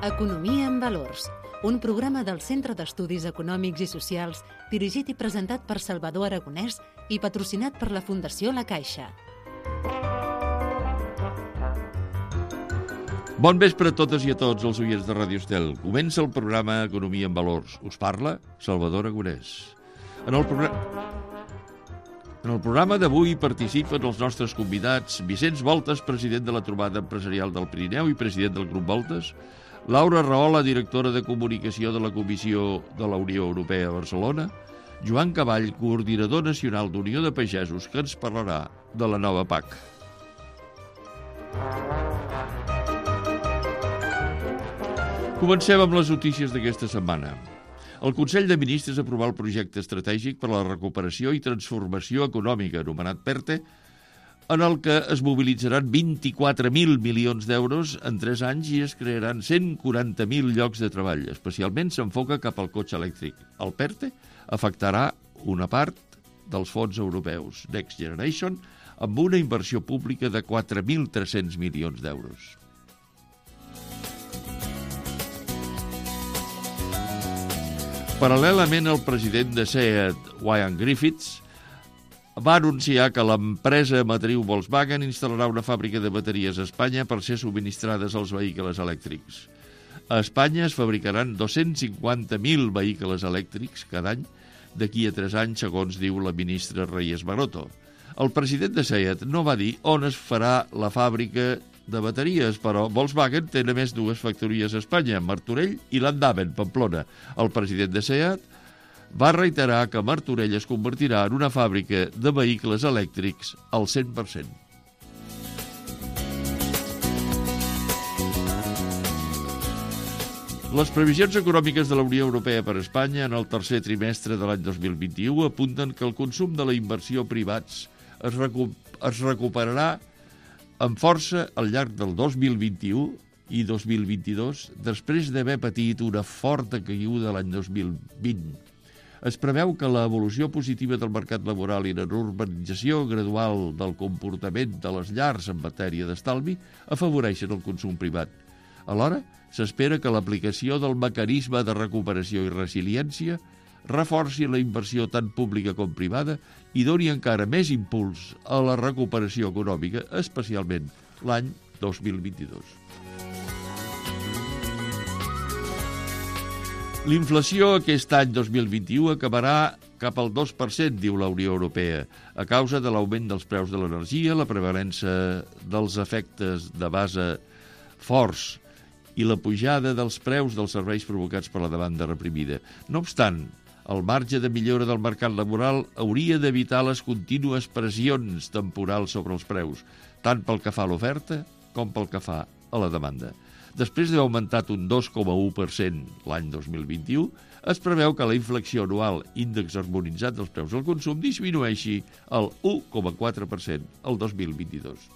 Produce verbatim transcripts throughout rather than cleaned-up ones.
Economia en valors, un programa del Centre d'Estudis Econòmics i Socials dirigit i presentat per Salvador Aragonès i patrocinat per la Fundació La Caixa. Bon vespre a totes i a tots els oients de Ràdio Estel. Comença el programa Economia en Valors. Us parla Salvador Aragonès. En el programa... En el programa d'avui participen els nostres convidats Vicenç Voltes, president de la Trobada Empresarial del Pirineu i president del Grup Voltes, Laura Rahola, directora de Comunicació de la Comissió de la Unió Europea a Barcelona, Joan Cavall, coordinador nacional d'Unió de Pagesos, que ens parlarà de la nova P A C. Comencem amb les notícies d'aquesta setmana. El Consell de Ministres aprovà el projecte estratègic per a la recuperació i transformació econòmica, anomenat PERTE, en el que es mobilitzaran vint-i-quatre mil milions d'euros en tres anys i es crearan cent quaranta mil llocs de treball. Especialment s'enfoca cap al cotxe elèctric. El PERTE afectarà una part dels fons europeus Next Generation amb una inversió pública de quatre mil tres-cents milions d'euros. Paral·lelament, el president de SEAT, Ian Griffiths, va anunciar que l'empresa matriu Volkswagen instal·larà una fàbrica de bateries a Espanya per ser subministrades als vehicles elèctrics. A Espanya es fabricaran dos-cents cinquanta mil vehicles elèctrics cada any d'aquí a tres anys, segons diu la ministra Reyes Maroto. El president de SEAT no va dir on es farà la fàbrica de bateries, però Volkswagen té només dues factories a Espanya, Martorell i Landaven, Pamplona. El president de SEAT va reiterar que Martorell es convertirà en una fàbrica de vehicles elèctrics al cent per cent. Les previsions econòmiques de la Unió Europea per a Espanya en el tercer trimestre de l'any dos mil vint-i-u apunten que el consum de la inversió privats es, recu- es recuperarà amb força al llarg del dos mil vint-i-u i dos mil vint-i-dos, després d'haver patit una forta caiguda l'any dos mil vint. Es preveu que l'evolució positiva del mercat laboral i la normalització gradual del comportament de les llars en matèria d'estalvi afavoreixen el consum privat. Alhora, s'espera que l'aplicació del mecanisme de recuperació i resiliència reforci la inversió tant pública com privada i doni encara més impuls a la recuperació econòmica, especialment l'any dos mil vint-i-dos. L'inflació aquest any dos mil vint-i-u acabarà cap al dos per cent, diu la Unió Europea, a causa de l'augment dels preus de l'energia, la prevalença dels efectes de base forts i la pujada dels preus dels serveis provocats per la demanda reprimida. No obstant, el marge de millora del mercat laboral hauria d'evitar les contínues pressions temporals sobre els preus, tant pel que fa a l'oferta com pel que fa a la demanda. Després d'haver augmentat un dos coma u per cent l'any dos mil vint-i-u, es preveu que la inflació anual índex harmonitzat dels preus al consum disminueixi el u coma quatre per cent el dos mil vint-i-dos.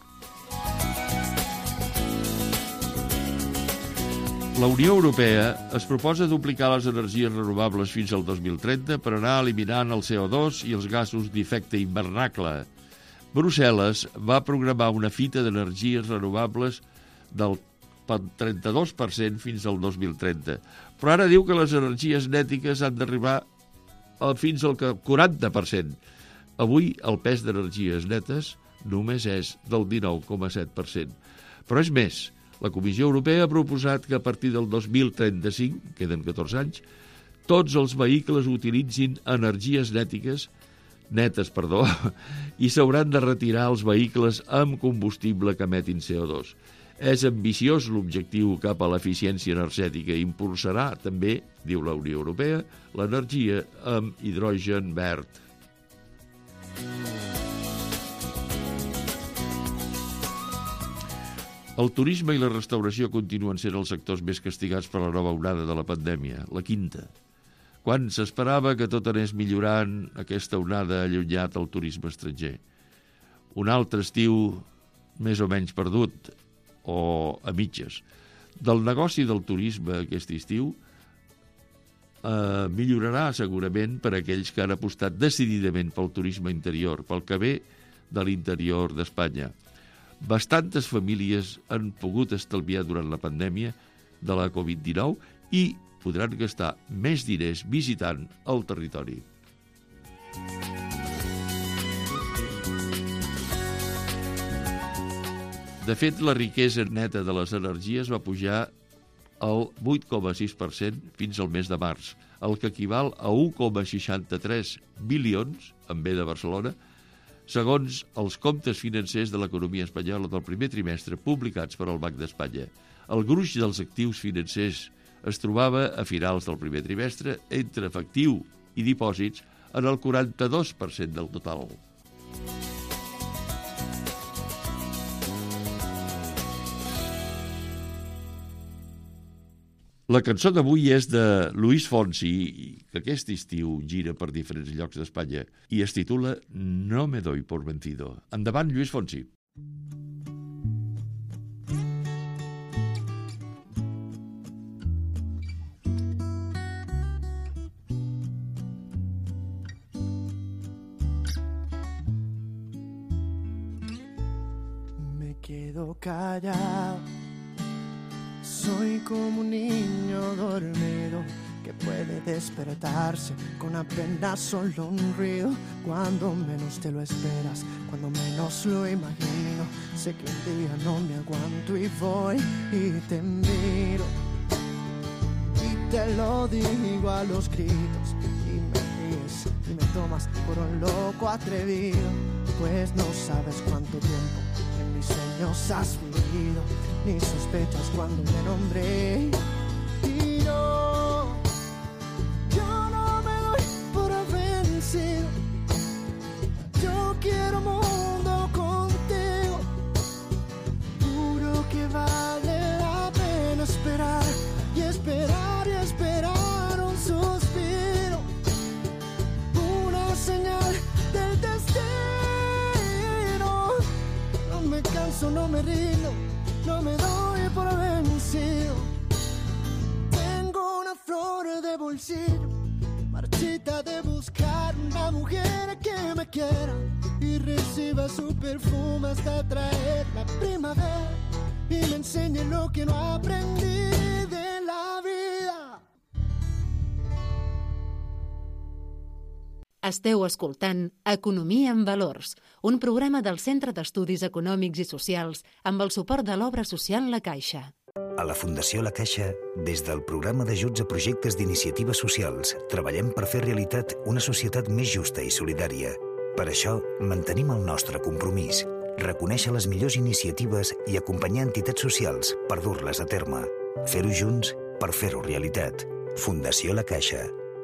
La Unió Europea es proposa duplicar les energies renovables fins al dos mil trenta per anar eliminant el C O dos i els gasos d'efecte hivernacle. Brussel·les va programar una fita d'energies renovables del trenta-dos per cent fins al dos mil trenta, però ara diu que les energies nètiques han d'arribar fins al quaranta per cent. Avui el pes d'energies netes només és del dinou coma set per cent. Però és més, la Comissió Europea ha proposat que a partir del dos mil trenta-cinc, queden catorze anys, tots els vehicles utilitzin energies nètiques, netes, perdó, i s'hauran de retirar els vehicles amb combustible que emetin C O dos. És ambiciós l'objectiu cap a l'eficiència energètica i impulsarà també, diu la Unió Europea, l'energia amb hidrogen verd. El turisme i la restauració continuen sent els sectors més castigats per la nova onada de la pandèmia, la quinta. Quan s'esperava que tot anés millorant, aquesta onada ha allunyat el turisme estranger. Un altre estiu més o menys perdut, o a mitges. Del negoci del turisme aquest estiu eh, millorarà segurament per a aquells que han apostat decididament pel turisme interior, pel que ve de l'interior d'Espanya. Bastantes famílies han pogut estalviar durant la pandèmia de la covid dinou i podran gastar més diners visitant el territori. De fet, la riquesa neta de les energies va pujar al vuit coma sis per cent fins al mes de març, el que equival a un coma seixanta-tres bilions, en B de Barcelona, segons els comptes financers de l'economia espanyola del primer trimestre publicats per al Banc d'Espanya. El gruix dels actius financers es trobava a finals del primer trimestre entre efectiu i dipòsits en el quaranta-dos per cent del total. La cançó d'avui és de Luis Fonsi, que aquest estiu gira per diferents llocs d'Espanya, i es titula No me doy por vencido. Endavant, Luis Fonsi. Me quedo callado. Soy como un niño dormido que puede despertarse con apenas solo un ruido. Cuando menos te lo esperas, cuando menos lo imagino. Sé que un día no me aguanto y voy y te miro. Y te lo digo a los gritos y me ríes y me tomas por un loco atrevido. Pues no sabes cuánto tiempo en mis sueños has vivido, ni sospechas cuando me nombré. Y no, yo no me doy por vencido. Yo quiero mundo contigo. Juro que vale la pena esperar y esperar y esperar un suspiro, una señal del destino. No me canso, no me rindo, no me doy por vencido. Tengo una flor de bolsillo, marchita de buscar una mujer que me quiera y reciba su perfume hasta traer la primavera y me enseñe lo que no aprendí de la vida. Esteu escoltant Economia en Valors, un programa del Centre d'Estudis Econòmics i Socials amb el suport de l'obra social La Caixa. A la Fundació La Caixa, des del programa d'ajuts a projectes d'iniciatives socials, treballem per fer realitat una societat més justa i solidària. Per això, mantenim el nostre compromís, reconèixer les millors iniciatives i acompanyar entitats socials per dur-les a terme. Fer-ho junts per fer-ho realitat. Fundació La Caixa.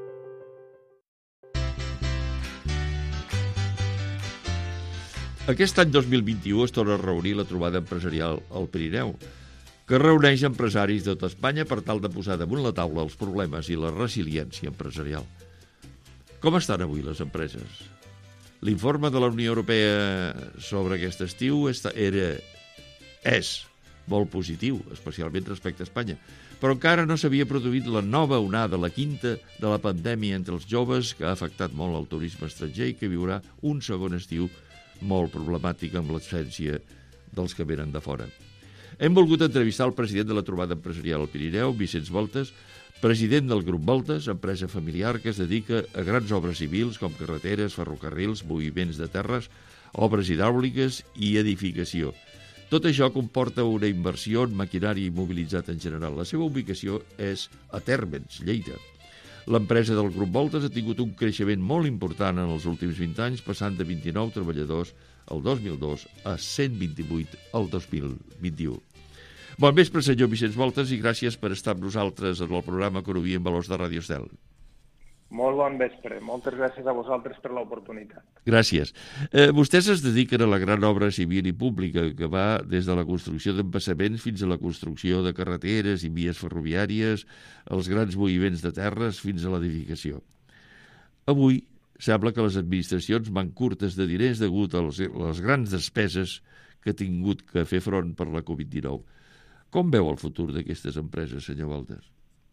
Aquest any dos mil vint-i-u es torna a reunir la trobada empresarial al Pirineu, que reuneix empresaris de tota Espanya per tal de posar damunt la taula els problemes i la resiliència empresarial. Com estan avui les empreses? L'informe de la Unió Europea sobre aquest estiu era, és molt positiu, especialment respecte a Espanya, però encara no s'havia produït la nova onada, la quinta de la pandèmia entre els joves, que ha afectat molt el turisme estranger i que viurà un segon estiu molt problemàtic amb l'absència dels que venen de fora. Hem volgut entrevistar el president de la trobada empresarial al Pirineu, Vicenç Voltes, president del Grup Voltes, empresa familiar que es dedica a grans obres civils com carreteres, ferrocarrils, moviments de terres, obres hidràuliques i edificació. Tot això comporta una inversió en maquinari immobilitzat en general. La seva ubicació és a Térmens, Lleida. L'empresa del Grup Voltes ha tingut un creixement molt important en els últims vint anys, passant de vint-i-nou treballadors el dos mil dos a cent vint-i-vuit el dos mil vint-i-u. Bon vespre, senyor Vicenç Voltes, i gràcies per estar amb nosaltres en el programa Economia en Valors de Ràdio Estel. Molt bon vespre. Moltes gràcies a vosaltres per l'oportunitat. Gràcies. Eh, vostès es dediquen a la gran obra civil i pública, que va des de la construcció d'embassaments fins a la construcció de carreteres i vies ferroviàries, els grans moviments de terres fins a l'edificació. Avui sembla que les administracions van curtes de diners degut a les, les grans despeses que ha tingut que fer front per la covid dinou. Com veu el futur d'aquestes empreses, senyor Voltes?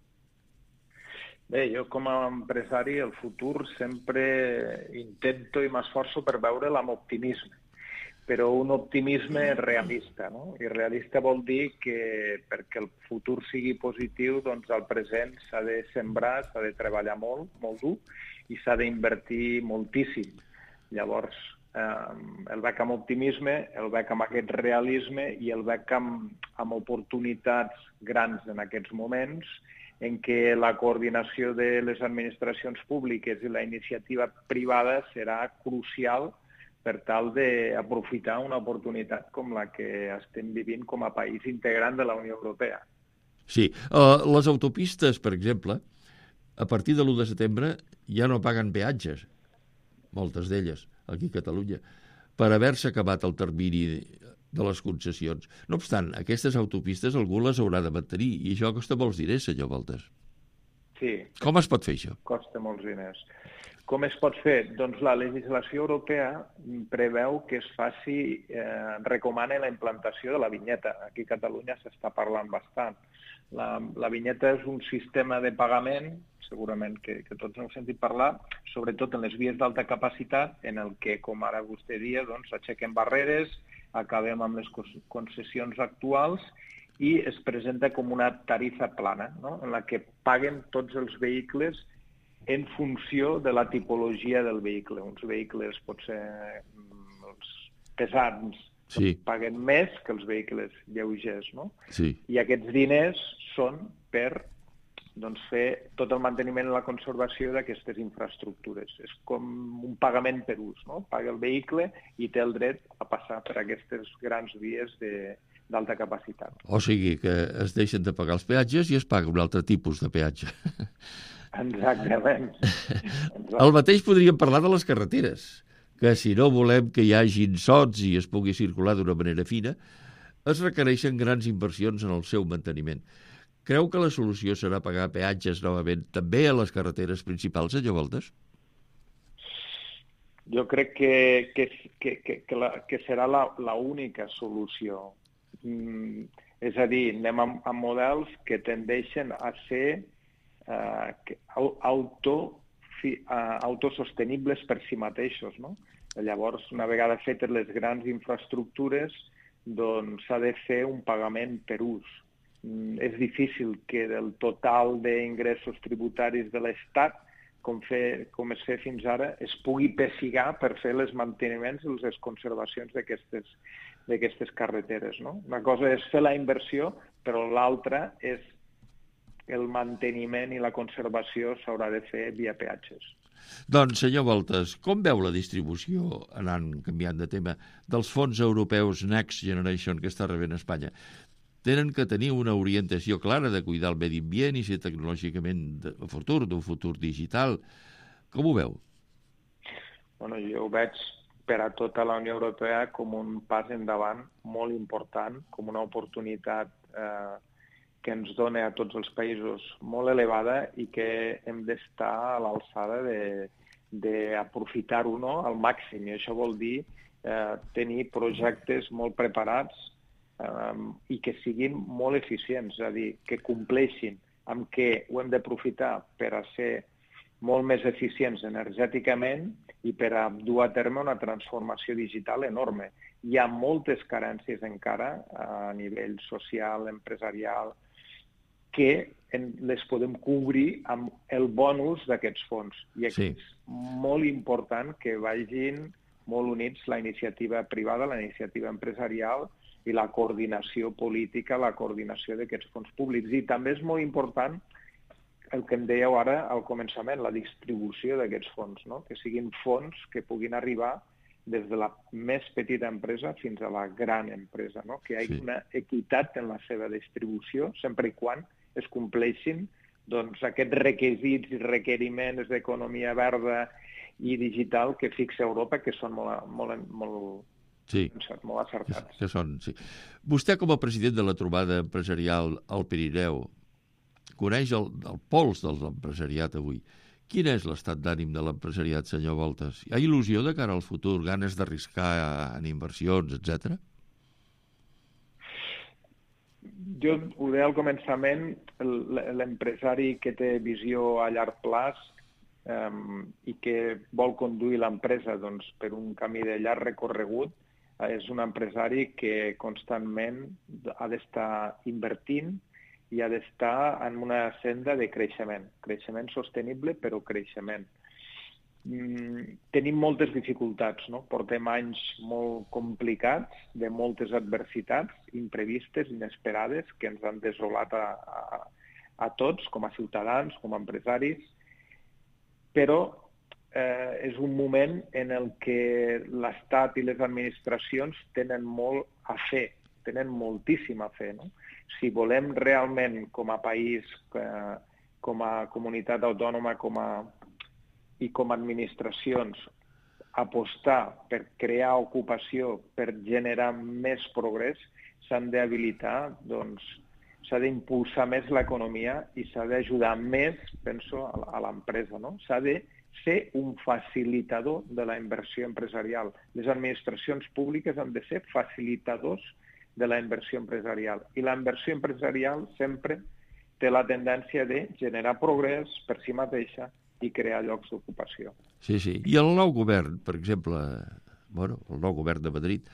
Bé, jo com a empresari el futur sempre intento i m'esforço per veure'l amb optimisme. però un optimisme realista, no? I realista vol dir que perquè el futur sigui positiu, doncs al present s'ha de sembrar, s'ha de treballar molt, molt dur, i s'ha d'invertir moltíssim. Llavors, eh, el veig amb optimisme, el veig amb aquest realisme i el veig amb, amb oportunitats grans en aquests moments, en què la coordinació de les administracions públiques i la iniciativa privada serà crucial per tal d'aprofitar una oportunitat com la que estem vivint com a país integrant de la Unió Europea. Sí, uh, les autopistes, per exemple, a partir de l'u de setembre ja no paguen peatges, moltes d'elles, aquí a Catalunya, per haver-se acabat el termini de les concessions. No obstant, aquestes autopistes algú les haurà de mantenir, i això costa molts diners, senyor Voltes. Sí. Com es pot fer això? Costa molts diners. Com es pot fer? Doncs la legislació europea preveu que es faci, eh, recomana la implantació de la vinyeta. Aquí a Catalunya s'està parlant bastant. La, la vinyeta és un sistema de pagament, segurament que, que tots heu sentit parlar, sobretot en les vies d'alta capacitat, en el que, com ara vostè dia, doncs, aixequem barreres, acabem amb les concessions actuals i es presenta com una tarifa plana, no? En la que paguen tots els vehicles en funció de la tipologia del vehicle. Uns vehicles potser els pesants sí. paguen més que els vehicles lleugers, no? Sí. I aquests diners són per doncs, fer tot el manteniment i la conservació d'aquestes infraestructures. És com un pagament per ús, no? Paga el vehicle i té el dret a passar per aquestes grans vies de, d'alta capacitat. O sigui que es deixen de pagar els peatges i es paga un altre tipus de peatge. Exactament. El mateix podríem parlar de les carreteres, que si no volem que hi hagin sots i es pugui circular d'una manera fina, es requereixen grans inversions en el seu manteniment. Creu que la solució serà pagar peatges novament també a les carreteres principals, senyor Voltes? Jo crec que, que, que, que, que, la, que serà la, la única solució. Mm, és a dir, anem amb, amb models que tendeixen a ser Uh, auto, fi, uh, autosostenibles per si mateixos, no? Llavors, una vegada fetes les grans infraestructures, doncs s'ha de fer un pagament per ús. Mm, és difícil que del total d'ingressos tributaris de l'Estat, com, fer, com es fa fins ara, es pugui pessigar per fer els manteniments i les conservacions d'aquestes d'aquestes carreteres, no? Una cosa és fer la inversió, però l'altra és el manteniment i la conservació s'haurà de fer via peatges. Doncs, senyor Voltes, com veu la distribució, anant canviant de tema, dels fons europeus Next Generation que està rebent Espanya? Tenen que tenir una orientació clara de cuidar el medi ambient i ser tecnològicament de futur, d'un futur digital. Com ho veu? Bueno, jo ho veig per a tota la Unió Europea com un pas endavant molt important, com una oportunitat eh, que ens dona a tots els països molt elevada i que hem d'estar a l'alçada d'aprofitar-ho, no? Al màxim. I això vol dir eh, tenir projectes molt preparats eh, i que siguin molt eficients, és a dir, que compleixin amb què ho hem d'aprofitar per a ser molt més eficients energèticament i per a dur a terme una transformació digital enorme. Hi ha moltes carències encara a nivell social, empresarial, que les podem cobrir amb el bonus d'aquests fons. I aquí sí. És molt important que vagin molt units la iniciativa privada, la iniciativa empresarial i la coordinació política, la coordinació d'aquests fons públics. I també és molt important el que em dèieu ara al començament, la distribució d'aquests fons, no? Que siguin fons que puguin arribar des de la més petita empresa fins a la gran empresa, no? Que hi hagi sí. Una equitat en la seva distribució, sempre i quan es compleixin doncs, aquests requisits i requeriments d'economia verda i digital que fixa Europa, que són molt, molt, molt, sí. molt acertats. Que, que són, sí. Vostè, com a president de la trobada empresarial al Pirineu, coneix el, el pols de l'empresariat avui. Quin és l'estat d'ànim de l'empresariat, senyor Voltes? Hi ha il·lusió de cara al futur, ganes d'arriscar en inversions, etcètera? Jo ho deia al començament, l'empresari que té visió a llarg plaç um, i que vol conduir l'empresa doncs, per un camí de llarg recorregut és un empresari que constantment ha d'estar invertint i ha d'estar en una senda de creixement. Creixement sostenible, però creixement. Mm, tenim moltes dificultats, no? Portem anys molt complicats, de moltes adversitats imprevistes, inesperades, que ens han desolat a, a, a tots, com a ciutadans, com a empresaris, però eh, és un moment en el que l'Estat i les administracions tenen molt a fer, tenen moltíssim a fer, no? Si volem realment, com a país, eh, com a comunitat autònoma, com a i com a administracions, apostar per crear ocupació, per generar més progrés, s'han d'habilitar, doncs, s'ha d'impulsar més l'economia i s'ha d'ajudar més, penso, a l'empresa, no? S'ha de ser un facilitador de la inversió empresarial. Les administracions públiques han de ser facilitadors de la inversió empresarial. I la inversió empresarial sempre té la tendència de generar progrés per si mateixa i crear llocs d'ocupació. Sí, sí. I el nou govern, per exemple, bueno, el nou govern de Madrid,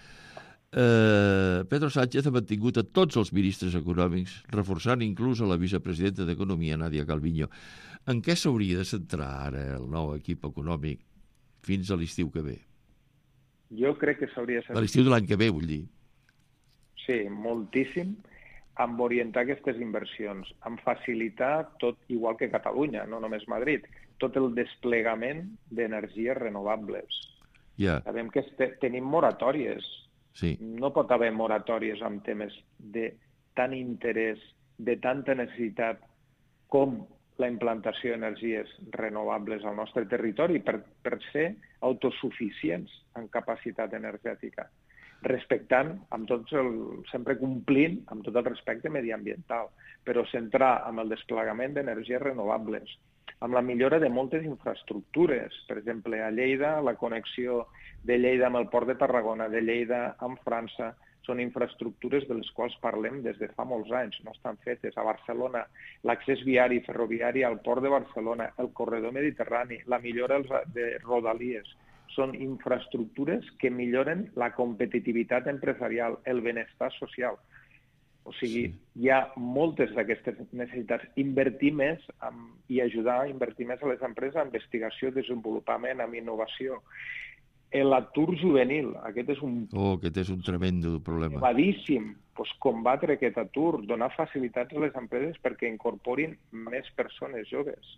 eh, Pedro Sánchez ha mantingut a tots els ministres econòmics, reforçant inclús a la vicepresidenta d'Economia, Nadia Calviño. En què s'hauria de centrar ara el nou equip econòmic fins a l'estiu que ve? Jo crec que s'hauria de centrar... A l'estiu de l'any que ve, vull dir. Sí, moltíssim, amb orientar aquestes inversions, amb facilitar tot, igual que Catalunya, no només Madrid, tot el desplegament d'energies renovables. Yeah. Sabem que este, tenim moratòries. Sí. No pot haver moratòries amb temes de tant interès, de tanta necessitat com la implantació d'energies renovables al nostre territori per, per ser autosuficients en capacitat energètica, respectant, amb tots el, sempre complint amb tot el respecte mediambiental, però centrar en el desplegament d'energies renovables, amb la millora de moltes infraestructures. Per exemple, a Lleida, la connexió de Lleida amb el port de Tarragona, de Lleida amb França, són infraestructures de les quals parlem des de fa molts anys, no estan fetes. A Barcelona, l'accés viari, ferroviari al port de Barcelona, el corredor mediterrani, la millora de rodalies, són infraestructures que milloren la competitivitat empresarial, el benestar social. O sigui, sí. Hi ha moltes d'aquestes necessitats. Invertir més amb, i ajudar a invertir més a les empreses en investigació, desenvolupament, en innovació. L'atur juvenil, aquest és un... Oh, aquest és un tremendo problema. Elevadíssim. Pues combatre aquest atur, donar facilitats a les empreses perquè incorporin més persones joves.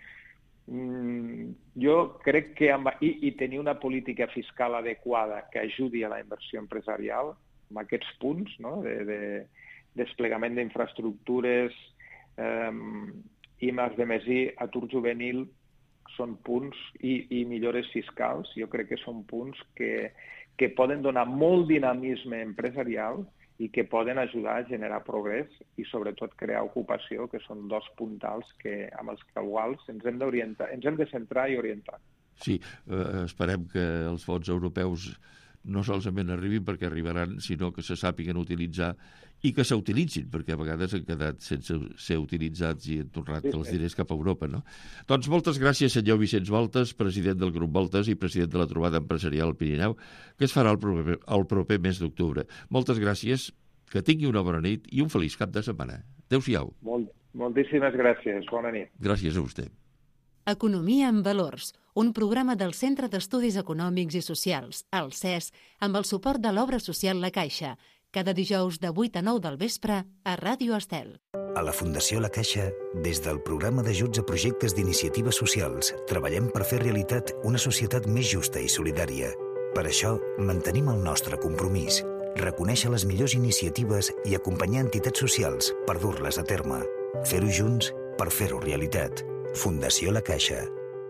Mm, jo crec que... Amb, i, i tenir una política fiscal adequada que ajudi a la inversió empresarial, amb aquests punts, no?, de... de desplegament d'infraestructures, eh, I més de més I, atur juvenil, són punts, i, i millores fiscals, jo crec que són punts que, que poden donar molt dinamisme empresarial i que poden ajudar a generar progrés i sobretot crear ocupació, que són dos puntals que, amb els quals ens hem d'orientar, ens hem de centrar i orientar. Sí, eh, esperem que els fons europeus no solament arribin perquè arribaran, sinó que se sàpiguen utilitzar i que s'utilitzin, perquè a vegades han quedat sense ser utilitzats i han tornat sí, sí. els diners cap a Europa, no? Doncs moltes gràcies, senyor Vicenç Voltes, president del Grup Voltes i president de la Trobada Empresarial Pirineu, que es farà el proper, el proper mes d'octubre. Moltes gràcies, que tingui una bona nit i un feliç cap de setmana. Adéu-siau. Molt, moltíssimes gràcies. Bona nit. Gràcies a vostè. Economia en Valors, un programa del Centre d'Estudis Econòmics i Socials, el C E S, amb el suport de l'Obra Social La Caixa, cada dijous de vuit a nou del vespre a Ràdio Estel. A la Fundació La Caixa, des del programa d'ajuts a projectes d'iniciatives socials, treballem per fer realitat una societat més justa i solidària. Per això, mantenim el nostre compromís, reconèixer les millors iniciatives i acompanyar entitats socials per dur-les a terme. Fer-ho junts per fer-ho realitat. Fundació La Caixa.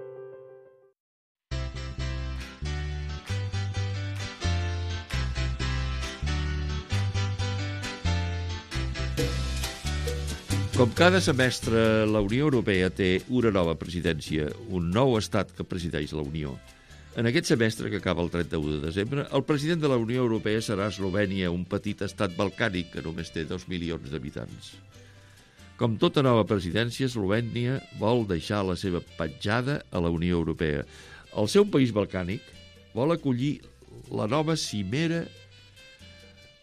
Com cada semestre, la Unió Europea té una nova presidència, un nou estat que presideix la Unió. En aquest semestre, que acaba el trenta-u de desembre, el president de la Unió Europea serà Eslovènia, un petit estat balcànic que només té dos milions d'habitants. Com tota nova presidència, Eslovènia vol deixar la seva petjada a la Unió Europea. El seu país balcànic vol acollir la nova cimera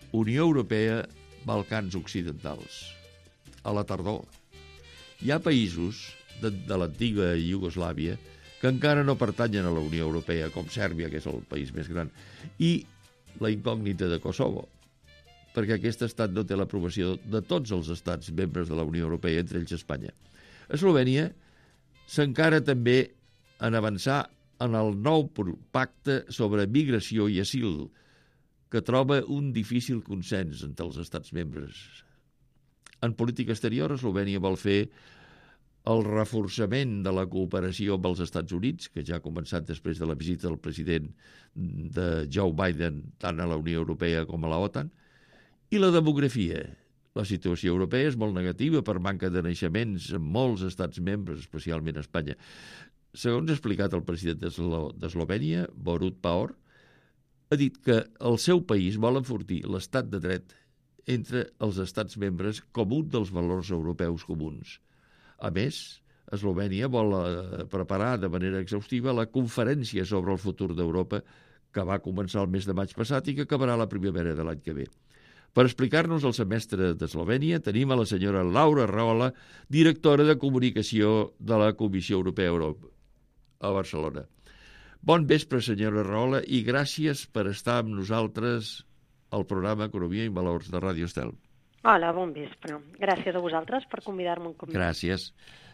Unió Europea, Balcans Occidentals. A la tardor. Hi ha països de, de l'antiga Iugoslàvia que encara no pertanyen a la Unió Europea, com Sèrbia, que és el país més gran, i la incògnita de Kosovo, perquè aquest estat no té l'aprovació de tots els estats membres de la Unió Europea, entre ells Espanya. Eslovènia s'encara també en avançar en el nou pacte sobre migració i asil, que troba un difícil consens entre els estats membres. En política exterior, Eslovènia vol fer el reforçament de la cooperació amb els Estats Units, que ja ha començat després de la visita del president de Joe Biden tant a la Unió Europea com a la OTAN, i la demografia. La situació europea és molt negativa per manca de naixements en molts estats membres, especialment a Espanya. Segons ha explicat el president d'Eslovènia, Borut Pahor, ha dit que el seu país vol enfortir l'estat de dret entre els estats membres com un dels valors europeus comuns. A més, Eslovènia vol preparar de manera exhaustiva la conferència sobre el futur d'Europa que va començar el mes de maig passat i que acabarà la primavera de l'any que ve. Per explicar-nos el semestre d'Eslovènia tenim a la senyora Laura Rahola, directora de comunicació de la Comissió Europea a Barcelona. Bon vespre, senyora Rahola, i gràcies per estar amb nosaltres al programa Economia i Valors de Ràdio Estel. Hola, bon vespre. Gràcies a vosaltres per convidar-me un cop més. Gràcies.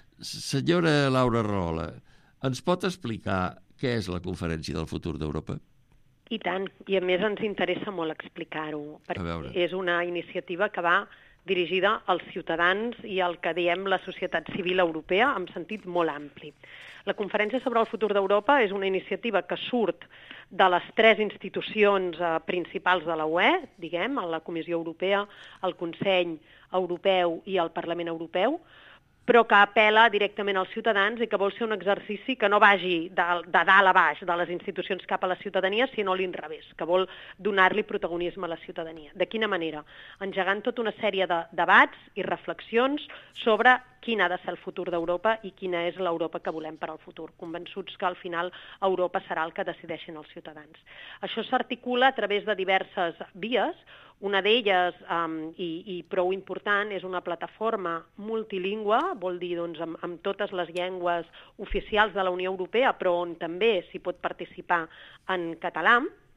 Senyora Laura Rahola, ens pot explicar què és la Conferència del Futur d'Europa? I tant, i a més ens interessa molt explicar-ho, perquè és una iniciativa que va dirigida als ciutadans i al que diem la societat civil europea en sentit molt ampli. La Conferència sobre el Futur d'Europa és una iniciativa que surt de les tres institucions eh, principals de la U E, diguem, la Comissió Europea, el Consell Europeu i el Parlament Europeu, però que apel·la directament als ciutadans i que vol ser un exercici que no vagi de, de dalt a baix de les institucions cap a la ciutadania, sinó a l'inrevés, que vol donar-li protagonisme a la ciutadania. De quina manera? Engegant tota una sèrie de debats i reflexions sobre quin ha de ser el futur d'Europa i quina és l'Europa que volem per al futur, convençuts que al final Europa serà el que decideixin els ciutadans. Això s'articula a través de diverses vies. Una d'elles, um, i, i prou important, és una plataforma multilingüe, vol dir doncs, amb, amb totes les llengües oficials de la Unió Europea, però on també s'hi pot participar en català,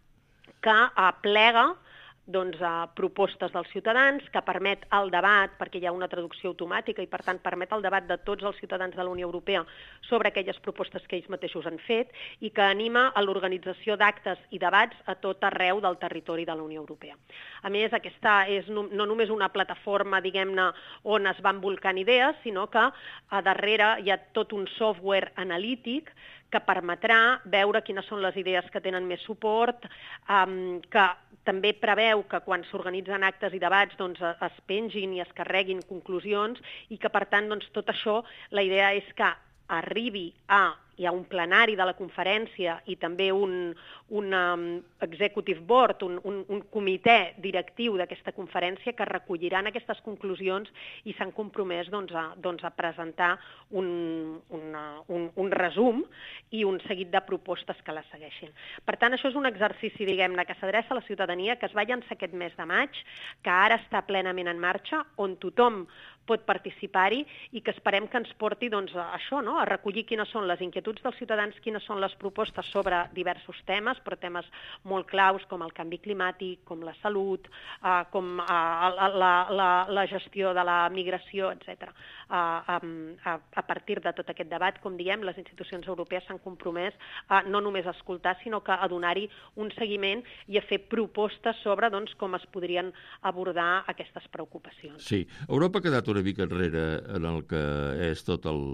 que aplega doncs, a propostes dels ciutadans, que permet el debat, perquè hi ha una traducció automàtica i per tant permet el debat de tots els ciutadans de la Unió Europea sobre aquelles propostes que ells mateixos han fet i que anima a l'organització d'actes i debats a tot arreu del territori de la Unió Europea. A més, aquesta és no, no només una plataforma, diguem-ne, on es van volcant idees, sinó que a darrere hi ha tot un software analític que permetrà veure quines són les idees que tenen més suport, um, que també preveu que quan s'organitzen actes i debats doncs, es pengin i es carreguin conclusions i que, per tant, doncs, tot això, la idea és que arribi a, hi ha un plenari de la conferència i també un, un um, executive board, un, un, un comitè directiu d'aquesta conferència que recolliran aquestes conclusions i s'han compromès doncs, a, doncs, a presentar un, una, un, un resum i un seguit de propostes que la segueixin. Per tant, això és un exercici, diguem-ne, que s'adreça a la ciutadania, que es va llançar aquest mes de maig, que ara està plenament en marxa, on tothom pot participar-hi i que esperem que ens porti doncs, a això, no? A recollir quines són les inquietuds dels ciutadans, quines són les propostes sobre diversos temes, però temes molt claus com el canvi climàtic, com la salut, eh, com eh, la, la, la, la gestió de la migració, etcètera. Eh, a, a, a partir de tot aquest debat, com diem, les institucions europees s'han compromès a no només a escoltar, sinó que a donar-hi un seguiment i a fer propostes sobre doncs, com es podrien abordar aquestes preocupacions. Sí, Europa ha quedat una mica enrere en el que és tot el,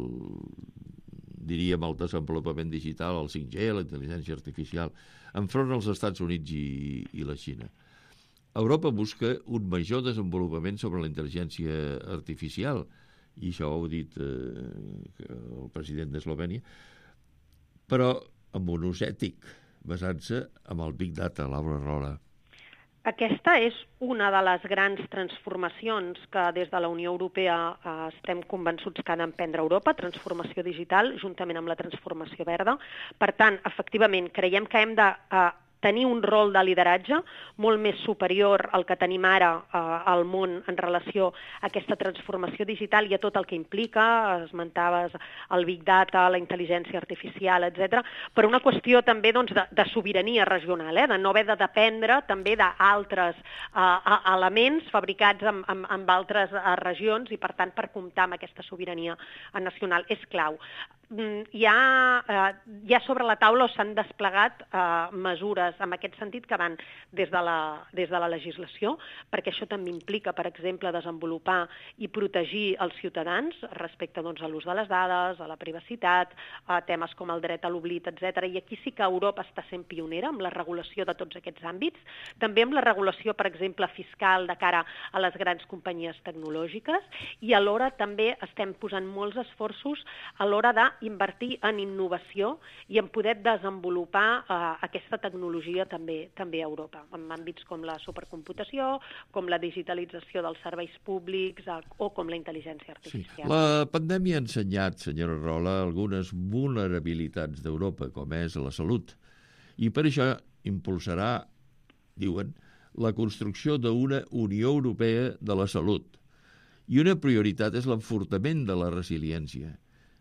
diríem, el desenvolupament digital, el cinc G, la intel·ligència artificial, enfront als Estats Units i, i la Xina. Europa busca un major desenvolupament sobre la intel·ligència artificial, i això ho ha dit eh, el president d'Eslovènia, però amb un ús ètic, basant-se en el Big Data, Laura Rahola. Aquesta és una de les grans transformacions que des de la Unió Europea eh, estem convençuts que ha d'emprendre Europa, transformació digital, juntament amb la transformació verda. Per tant, efectivament, creiem que hem de eh, tenir un rol de lideratge molt més superior al que tenim ara eh, al món en relació a aquesta transformació digital i a tot el que implica, esmentaves el Big Data, la intel·ligència artificial, etcètera, per una qüestió també doncs, de, de sobirania regional, eh, de no haver de dependre també d'altres eh, elements fabricats en, en, en altres eh, regions i, per tant, per comptar amb aquesta sobirania nacional és clau. Hi ha, eh, hi ha sobre la taula o s'han desplegat eh, mesures en aquest sentit que van des de, la, des de la legislació, perquè això també implica, per exemple, desenvolupar i protegir els ciutadans respecte doncs, a l'ús de les dades, a la privacitat, a temes com el dret a l'oblit, etcètera. I aquí sí que Europa està sent pionera amb la regulació de tots aquests àmbits, també amb la regulació, per exemple, fiscal de cara a les grans companyies tecnològiques i alhora també estem posant molts esforços a l'hora de invertir en innovació i en poder desenvolupar eh, aquesta tecnologia també també a Europa, en àmbits com la supercomputació, com la digitalització dels serveis públics eh, o com la intel·ligència artificial. Sí. La pandèmia ha ensenyat, senyora Rola, algunes vulnerabilitats d'Europa, com és la salut, i per això impulsarà, diuen, la construcció d'una Unió Europea de la Salut. I una prioritat és l'enfortament de la resiliència.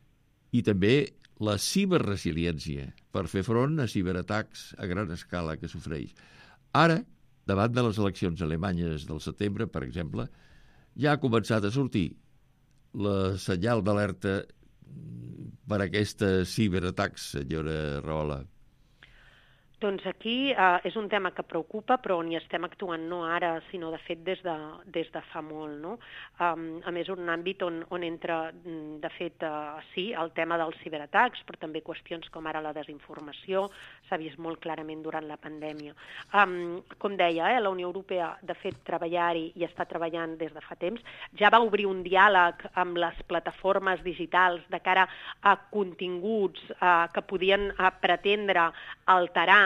I també la ciberresiliència per fer front a ciberatacs a gran escala que sofreix. Ara, davant de les eleccions alemanyes del setembre, per exemple, ja ha començat a sortir la senyal d'alerta per aquests ciberatacs, senyora Rola. Doncs aquí eh, és un tema que preocupa, però on hi estem actuant no ara, sinó de fet des de, des de fa molt. No? Um, a més, un àmbit on, on entra, de fet, uh, sí, el tema dels ciberatacs, però també qüestions com ara la desinformació, s'ha vist molt clarament durant la pandèmia. Um, com deia, eh, la Unió Europea, de fet, treballar-hi i està treballant des de fa temps, ja va obrir un diàleg amb les plataformes digitals de cara a continguts uh, que podien uh, pretendre alterar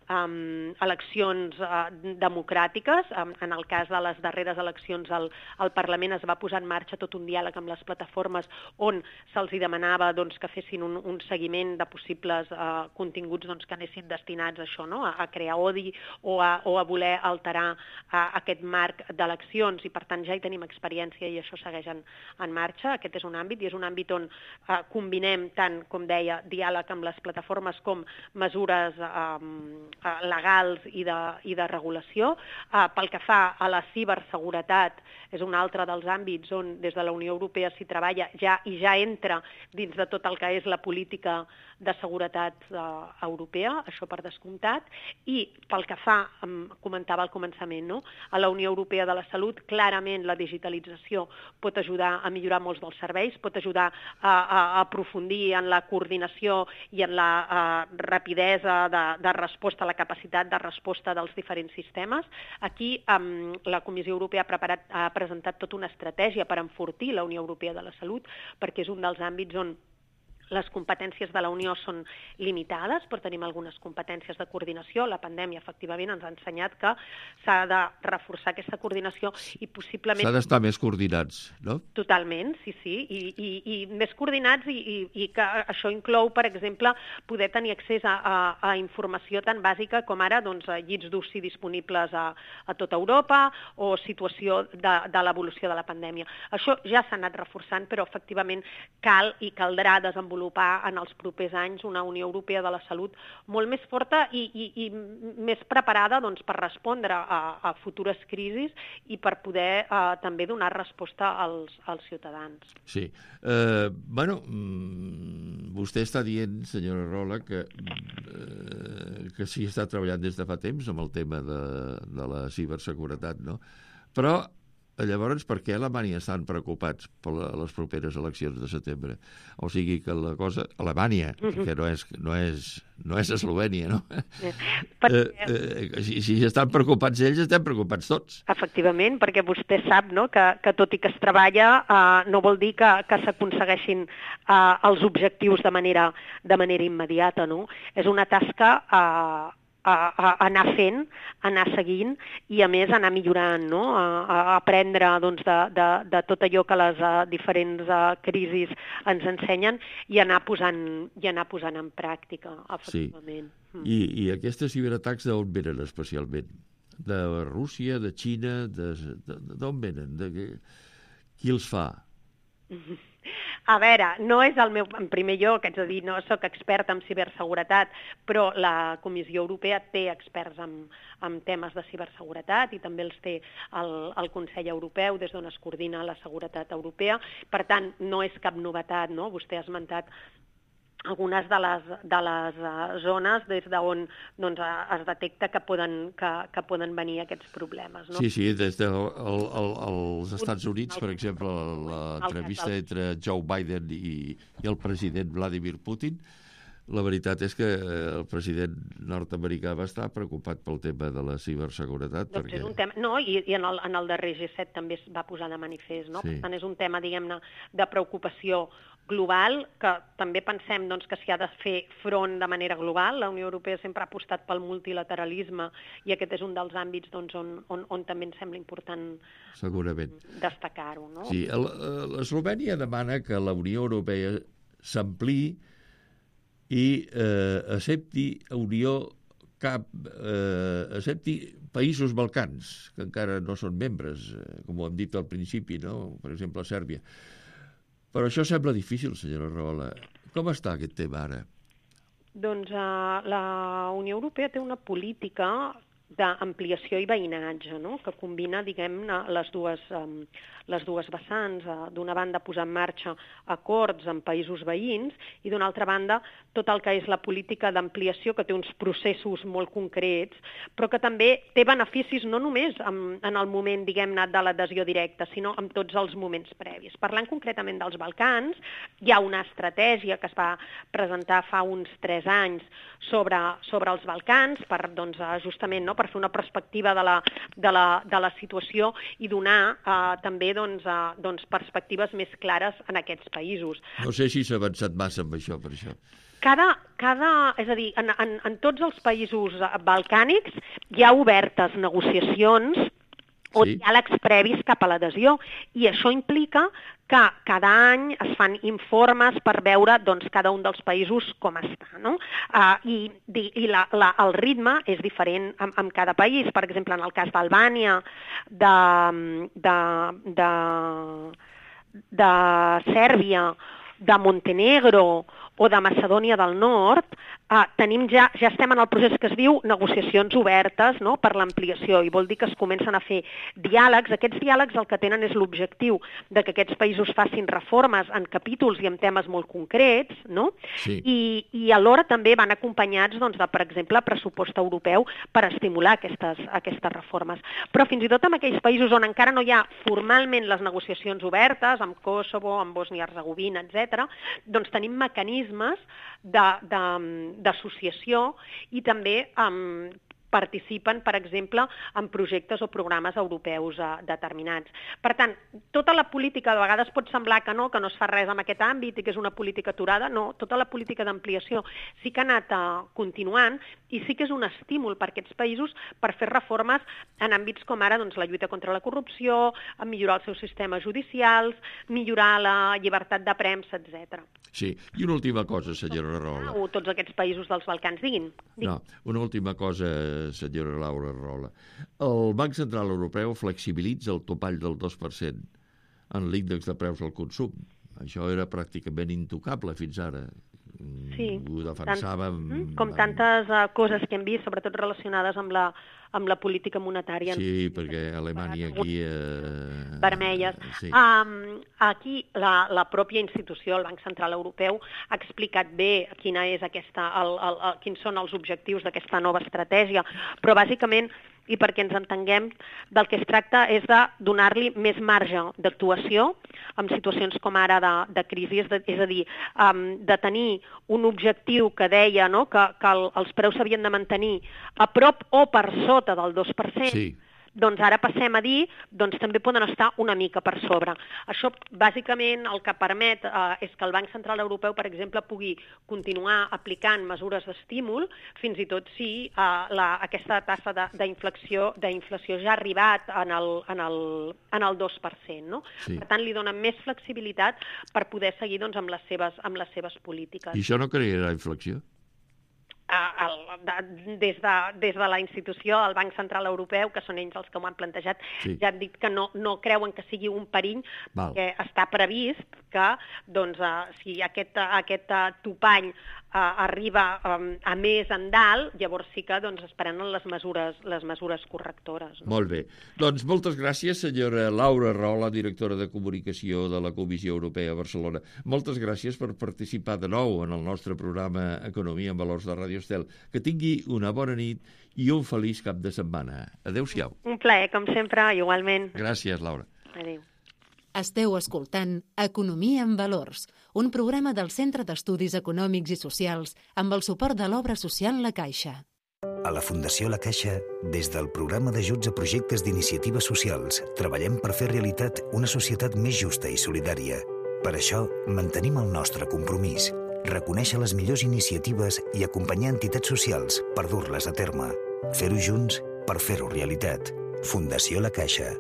Um, eleccions uh, democràtiques. Um, en el cas de les darreres eleccions al, al Parlament es va posar en marxa tot un diàleg amb les plataformes on se'ls demanava doncs, que fessin un, un seguiment de possibles uh, continguts doncs, que anessin destinats a això, no? a, a crear odi o a, o a voler alterar uh, aquest marc d'eleccions i per tant ja hi tenim experiència i això segueix en, en marxa. Aquest és un àmbit i és un àmbit on uh, combinem tant, com deia, diàleg amb les plataformes com mesures um, legals i de, i de regulació. Uh, pel que fa a la ciberseguretat, és un altre dels àmbits on des de la Unió Europea s'hi treballa ja i ja entra dins de tot el que és la política de seguretat uh, europea, això per descomptat. I pel que fa, um, comentava al començament, no? a la Unió Europea de la Salut, clarament la digitalització pot ajudar a millorar molts dels serveis, pot ajudar a, a, a aprofundir en la coordinació i en la uh, rapidesa de, de resposta, la capacitat de resposta dels diferents sistemes. Aquí um, la Comissió Europea ha, preparat, ha presentat tota una estratègia per enfortir la Unió Europea de la Salut, perquè és un dels àmbits on les competències de la Unió són limitades, però tenim algunes competències de coordinació. La pandèmia, efectivament, ens ha ensenyat que s'ha de reforçar aquesta coordinació i possiblement... S'ha d'estar més coordinats, no? Totalment, sí, sí, i, i, i més coordinats i, i, i que això inclou, per exemple, poder tenir accés a, a, a informació tan bàsica com ara doncs, llits d'U C I disponibles a, a tota Europa o situació de, de l'evolució de la pandèmia. Això ja s'ha anat reforçant, però efectivament cal i caldrà desenvolupar en els propers anys una Unió Europea de la Salut molt més forta i, i, i més preparada doncs, per respondre a, a futures crisis i per poder eh, també donar resposta als, als ciutadans. Sí. Eh, bueno, vostè està dient, senyora Rola, que, eh, que sí està treballant des de fa temps amb el tema de, de la ciberseguretat, no? Però llavors, per què a Alemanya estan preocupats per les properes eleccions de setembre? O sigui que la cosa... Alemanya, uh-huh. que no és, no és, no és Eslovènia, no? Perquè... Eh, eh, si, si estan preocupats ells, estem preocupats tots. Efectivament, perquè vostè sap no, que, que tot i que es treballa eh, no vol dir que, que s'aconsegueixin eh, els objectius de manera, de manera immediata, no? És una tasca... Eh, a, a anar fent, anar seguint i, a més, anar millorant, no? a, a aprendre doncs, de, de, de tot allò que les uh, diferents uh, crisis ens ensenyen i anar posant, i anar posant en pràctica, efectivament. Sí. I, I aquests ciberatacs d'on venen especialment? De Rússia, de Xina, d'on venen? De, de, qui els fa? A veure, no és el meu... En primer lloc, haig de dir, no soc experta en ciberseguretat, però la Comissió Europea té experts en, en temes de ciberseguretat i també els té el, el Consell Europeu, des d'on es coordina la seguretat europea. Per tant, no és cap novetat, no? Vostè ha esmentat algunes de les, de les uh, zones des d'on doncs, uh, es detecta que poden, que, que poden venir aquests problemes. No? Sí, sí, des dels de, el, el, els Estats Units, per exemple, l'entrevista entre Joe Biden i, i el president Vladimir Putin, la veritat és que el president nord-americà va estar preocupat pel tema de la ciberseguretat. Doncs perquè... és un tema... No, i, i en, el, en el darrer G set també es va posar de manifest, no? Sí. Per tant, és un tema, diguem-ne, de preocupació global, que també pensem doncs, que s'hi ha de fer front de manera global. La Unió Europea sempre ha apostat pel multilateralisme i aquest és un dels àmbits doncs, on, on, on també ens sembla important segurament destacar-ho. No? Sí, l'Eslovènia demana que la Unió Europea s'ampliï i eh, accepti Unió cap, eh, accepti països balcans, que encara no són membres, eh, com ho hem dit al principi, no? Per exemple, Sèrbia. Però això sembla difícil, senyora Rahola. Com està aquest tema ara? Doncs uh, la Unió Europea té una política d'ampliació i veïnatge, no? Que combina, diguem-ne, les dues, um, les dues vessants. Uh, d'una banda, posar en marxa acords amb països veïns i, d'una altra banda, tot el que és la política d'ampliació, que té uns processos molt concrets, però que també té beneficis no només en, en el moment, diguem-ne, de l'adhesió directa, sinó en tots els moments previs. Parlant concretament dels Balcans, hi ha una estratègia que es va presentar fa uns tres anys sobre, sobre els Balcans, per, doncs, justament, no?, per fer una perspectiva de la, de la, de la situació i donar eh, també doncs, eh, doncs, perspectives més clares en aquests països. No sé si s'ha avançat massa amb això, per això. Cada, cada, és a dir, en, en, en tots els països balcànics hi ha obertes negociacions o sí. diàlegs previs cap a l'adhesió, i això implica que cada any es fan informes per veure doncs, cada un dels països com està. No? Uh, I i la, la, el ritme és diferent en, en cada país. Per exemple, en el cas d'Albània, de, de, de, de Sèrbia, de Montenegro o de Macedònia del Nord, eh, tenim ja, ja estem en el procés que es diu negociacions obertes, no?, per l'ampliació, i vol dir que es comencen a fer diàlegs. Aquests diàlegs el que tenen és l'objectiu de que aquests països facin reformes en capítols i en temes molt concrets, no? Sí. I, i alhora també van acompanyats doncs, de, per exemple, pressupost europeu per estimular aquestes, aquestes reformes. Però fins i tot en aquells països on encara no hi ha formalment les negociacions obertes, amb Kosovo, amb Bòsnia-Hercegovina, etcètera, doncs tenim mecanismes d'associació i també um, participen, per exemple, en projectes o programes europeus eh, determinats. Per tant, tota la política, de vegades pot semblar que no, que no es fa res en aquest àmbit i que és una política aturada, no, tota la política d'ampliació sí que ha anat eh, continuant i sí que és un estímul per aquests països per fer reformes en àmbits com ara doncs, la lluita contra la corrupció, millorar els seus sistemes judicials, millorar la llibertat de premsa, etcètera. Sí, i una última cosa, senyora Rahola. O tots aquests països dels Balcans, diguin. diguin. No, una última cosa, senyora Laura Rahola. El Banc Central Europeu flexibilitza el topall del dos per cent en l'índex de preus al consum. Això era pràcticament intocable fins ara. Sí, ho defensàvem... Tant, com tantes uh, coses que hem vist, sobretot relacionades amb la, amb la política monetària. Sí, perquè Alemanya aquí... Eh... Vermelles. Sí. Um, aquí la, la pròpia institució, el Banc Central Europeu, ha explicat bé quina és aquesta, el, el, el, quins són els objectius d'aquesta nova estratègia, però bàsicament, i perquè ens entenguem, del que es tracta és de donar-li més marge d'actuació en situacions com ara de, de crisi, és, de, és a dir, um, de tenir un objectiu que deia no, que, que el, els preus s'havien de mantenir a prop o per sota del dos per cent, sí. doncs ara passem a dir, doncs també poden estar una mica per sobre. Això, bàsicament, el que permet eh, és que el Banc Central Europeu, per exemple, pugui continuar aplicant mesures d'estímul, fins i tot si eh, la, aquesta tassa d'inflació d'inflació ja ha arribat en el, en el, en el dos per cent. No? Sí. Per tant, li dona més flexibilitat per poder seguir doncs, amb, les seves, amb les seves polítiques. I això no crearà inflació? El, de, des, de, des de la institució, el Banc Central Europeu, que són ells els que m'ho han plantejat, sí. ja han dit que no, no creuen que sigui un perill, Val. perquè està previst que doncs, uh, si aquest, aquest uh, topall uh, arriba um, a més en dalt, llavors sí que doncs, es prenen les mesures, les mesures correctores. No? Molt bé. Doncs moltes gràcies, senyora Laura Rola, directora de Comunicació de la Comissió Europea a Barcelona. Moltes gràcies per participar de nou en el nostre programa Economia en Valors de Ràdio Estel. Que tingui una bona nit i un feliç cap de setmana. Adéu-siau. Un plaer, com sempre, igualment. Gràcies, Laura. Adéu. Esteu escoltant Economia en Valors, un programa del Centre d'Estudis Econòmics i Socials amb el suport de l'Obra Social La Caixa. A la Fundació La Caixa, des del programa d'ajuts a projectes d'iniciatives socials, treballem per fer realitat una societat més justa i solidària. Per això, mantenim el nostre compromís, reconèixer les millors iniciatives i acompanyar entitats socials per dur-les a terme. Fer-ho junts per fer-ho realitat. Fundació La Caixa.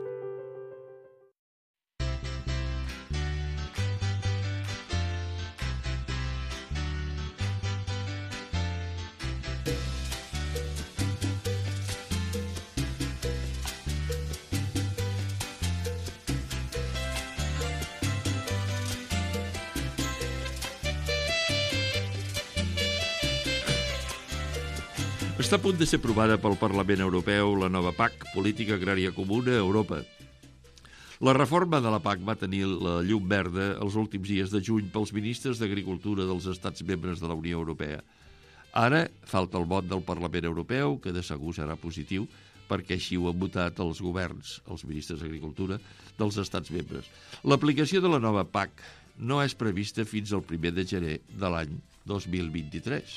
Està a punt de ser aprovada pel Parlament Europeu la nova P A C, Política Agrària Comuna a Europa. La reforma de la P A C va tenir la llum verda els últims dies de juny pels ministres d'Agricultura dels estats membres de la Unió Europea. Ara falta el vot del Parlament Europeu, que de segur serà positiu, perquè així ho han votat els governs, els ministres d'Agricultura, dels estats membres. L'aplicació de la nova P A C no és prevista fins al primer de gener de l'any dos mil vint-i-tres.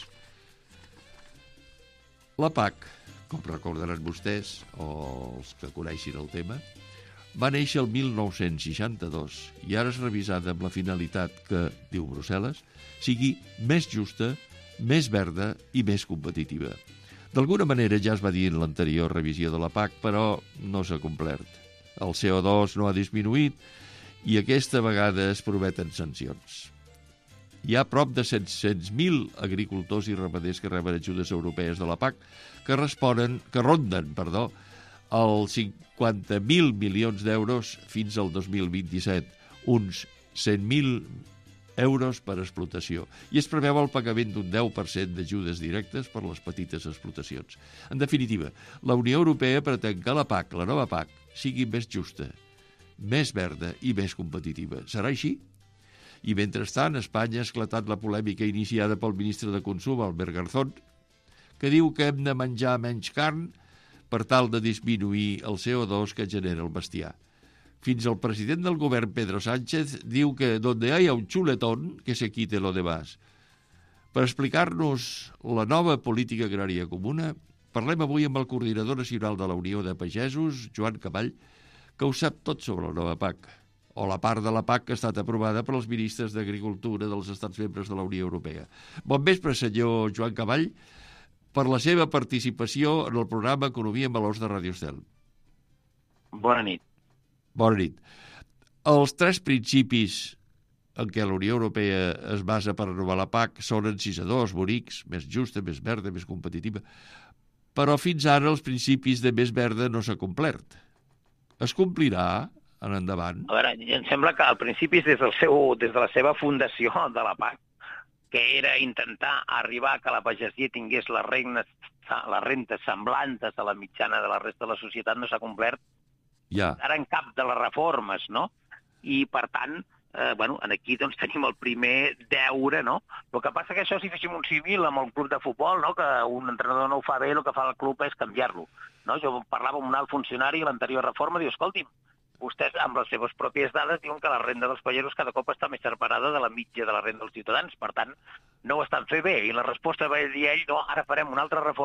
La P A C, com recordaran vostès, o els que coneixin el tema, va néixer el mil nou-cents seixanta-dos i ara és revisada amb la finalitat que, diu Brussel·les, sigui més justa, més verda i més competitiva. D'alguna manera ja es va dir en l'anterior revisió de la P A C, però no s'ha complert. El C O dos no ha disminuït i aquesta vegada es prometen sancions. Hi ha prop de set-cents mil agricultors i ramaders que reben ajudes europees de la P A C que responen, que ronden, perdó, els cinquanta mil milions d'euros fins al dos mil vint-i-set, uns cent mil euros per explotació, i es preveu el pagament d'un deu per cent d'ajudes directes per les petites explotacions. En definitiva, la Unió Europea pretén que la P A C, la nova P A C, sigui més justa, més verda i més competitiva. Serà així? I mentrestant, a Espanya ha esclatat la polèmica iniciada pel ministre de Consum, Albert Garzón, que diu que hem de menjar menys carn per tal de disminuir el C O dos que genera el bestiar. Fins al president del govern, Pedro Sánchez, diu que donde haya un chuletón, que se quite lo demás. Per explicar-nos la nova política agrària comuna, parlem avui amb el coordinador nacional de la Unió de Pagesos, Joan Caball, que ho sap tot sobre la nova P A C, o la part de la P A C que ha estat aprovada per als ministres d'Agricultura dels estats membres de la Unió Europea. Bon vespre, senyor Joan Caball, per la seva participació en el programa Economia en Valors de Ràdio Estel. Bona nit. Bona nit. Els tres principis en què la Unió Europea es basa per renovar la P A C són encisadors, bonics, més justa, més verda, més competitiva. Però fins ara els principis de més verda no s'ha complert. Es complirà en endavant? A veure, em sembla que al principi des, del seu, des de la seva fundació de la P A C, que era intentar arribar que la pagesia tingués les, regnes, les rentes semblantes a la mitjana de la resta de la societat, no s'ha complert ja. Ara en cap de les reformes, no? I, per tant, eh, bueno, aquí doncs, tenim el primer deure, no? El que passa que això, si féssim un civil amb el club de futbol, no? Que un entrenador no ho fa bé, el que fa el club és canviar-lo. No? Jo parlava amb un alt funcionari a l'anterior reforma, diu, escolti'm, vostès, amb les seves pròpies dades, diuen que la renda dels pagesos cada cop està més separada de la mitja de la renda dels ciutadans. Per tant, no ho estan fent bé. I la resposta va dir ell, no, ara farem una altra reforma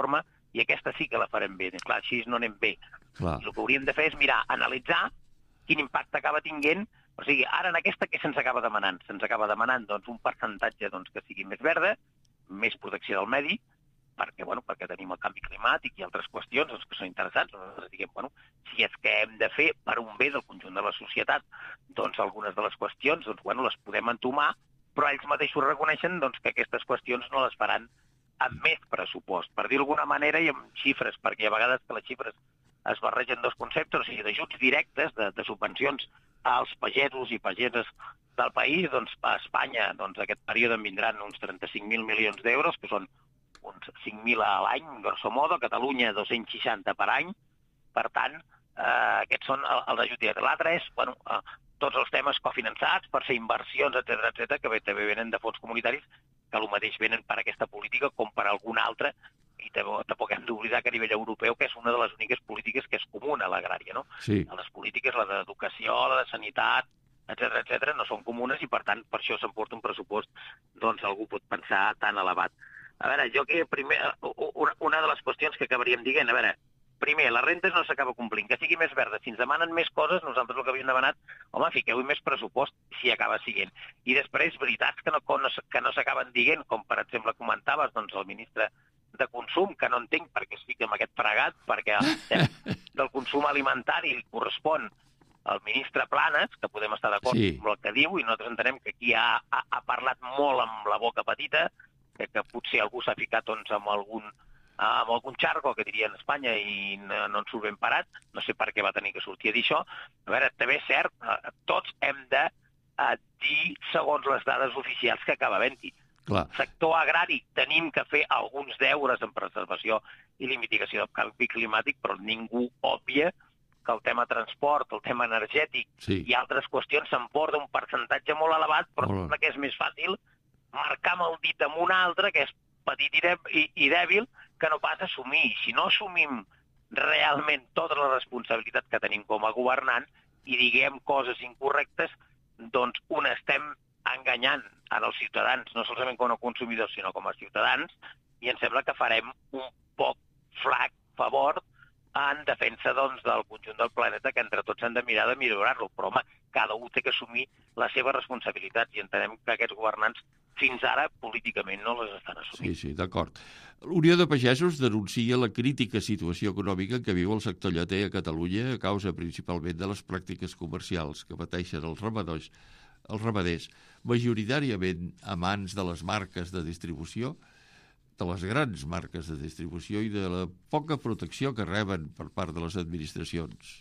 i aquesta sí que la farem bé. Clar, així no anem bé. Clar. I el que hauríem de fer és mirar, analitzar quin impacte acaba tinguent. O sigui, ara en aquesta què se'ns acaba demanant? Se'ns acaba demanant doncs, un percentatge doncs, que sigui més verda, més protecció del medi, perquè, bueno, perquè tenim el canvi climàtic i altres qüestions doncs, que són interessants. Nosaltres diguem, bueno, si és que hem de fer per un bé del conjunt de la societat, doncs algunes de les qüestions doncs, bueno, les podem entomar, però ells mateixos reconeixen doncs, que aquestes qüestions no les faran amb més pressupost, per dir d'alguna manera, i amb xifres, perquè a vegades que les xifres es barregen dos conceptes, o sigui, d'ajuts directes, de, de subvencions als pagesos i pageses del país, doncs a Espanya, doncs aquest període en vindran uns trenta-cinc mil milions d'euros, que són uns cinc mil a l'any, grosso modo, a Catalunya dos-cents seixanta per any, per tant, eh, aquests són els ajuts directes. L'altre és, bueno, eh, tots els temes cofinançats per fer inversions, etcètera, etcètera, que també venen de fons comunitaris, que el mateix venen per aquesta política com per alguna altra, i tampoc hem d'oblidar que a nivell europeu que és una de les úniques polítiques que és comuna a l'agrària, no? Sí. Les polítiques, la d'educació, la de sanitat, etcètera, etcètera, no són comunes i, per tant, per això s'emporta un pressupost, doncs algú pot pensar tan elevat. A veure, jo que primer, una de les qüestions que acabaríem dient, a veure, primer, les rentes no s'acaba complint, que sigui més verda. Si ens demanen més coses, nosaltres el que havíem demanat, home, fiqueu-hi més pressupost si acaba siguent. I després, veritats que no, que no s'acaben dient, com per exemple comentaves, doncs el ministre de Consum, que no entenc per què estic amb aquest fregat, perquè el del consum alimentari li correspon al ministre Planas, que podem estar d'acord sí. amb el que diu, i nosaltres entenem que aquí ha, ha, ha parlat molt amb la boca petita, que, que potser algú s'ha ficat doncs, amb algun amb algun xarco, que diria en Espanya, i no, no ens surt ben parat, no sé per què va tenir que sortir a dir això. A veure, també és cert, tots hem de eh, dir segons les dades oficials que acaba havent-hi. Clar. Sector agrari, tenim que fer alguns deures en preservació i la mitigació del canvi climàtic, però ningú òbvia que el tema transport, el tema energètic sí. i altres qüestions s'emporta un percentatge molt elevat, però molt sembla que és més fàcil marcar amb el dit amb un altre, que és petit i, i, i dèbil, que no pas assumir. Si no assumim realment tota la responsabilitat que tenim com a governant i diguem coses incorrectes, doncs un estem enganyant als ciutadans, no solament com a consumidors, sinó com a ciutadans, i em sembla que farem un poc flac favor en defensa doncs, del conjunt del planeta, que entre tots hem de mirar de millorar-lo. Però, home, cada un té que assumir les seves responsabilitats i entenem que aquests governants fins ara políticament no les estan assumint. Sí, sí, d'acord. L'Unió de Pagesos denuncia la crítica situació econòmica que viu el sector lleter a Catalunya a causa principalment de les pràctiques comercials que pateixen els ramadors, els ramaders, majoritàriament a mans de les marques de distribució, de les grans marques de distribució i de la poca protecció que reben per part de les administracions.